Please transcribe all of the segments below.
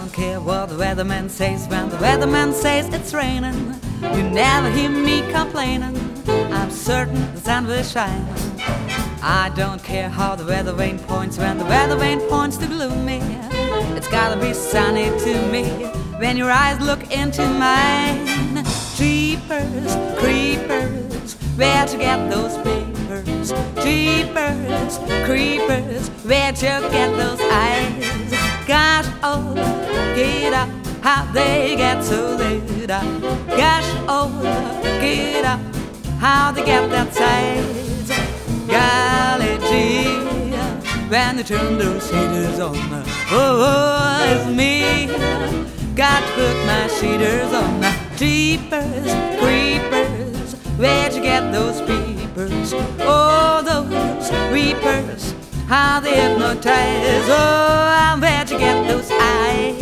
don't care what the weatherman says. When the weatherman says it's raining, you never hear me complaining. I'm certain the sun will shine. I don't care how the weather vane points. When the weather vane points to gloomy, it's gotta be sunny to me when your eyes look into mine. Jeepers, creepers, where'd you get those papers? Jeepers, creepers, where'd you get those eyes? Gosh, oh, get up, how they get so lit up. Gosh, oh, get up, how they get that size. Golly gee, when they turn those heaters on, oh, it's me. Got to put my cheaters on. Jeepers, creepers, where'd you get those peepers? Oh, those reapers, how they hypnotize. Oh, where'd you get those eyes?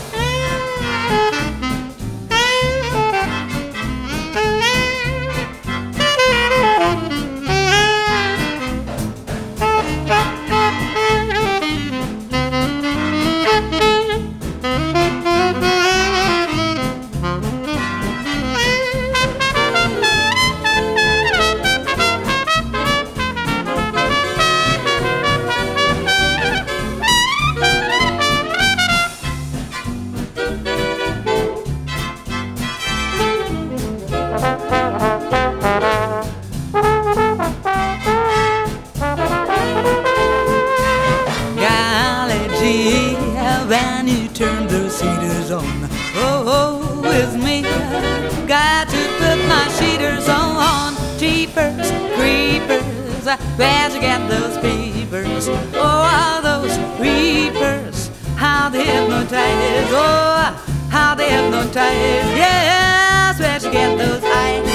When you turn those heaters on, oh, it's me. Got to put my cheaters on. Jeepers, creepers, where'd you get those peepers? Oh, all those reapers, how they hypnotize. Oh, how they hypnotize. Yes, where'd you get those eyes?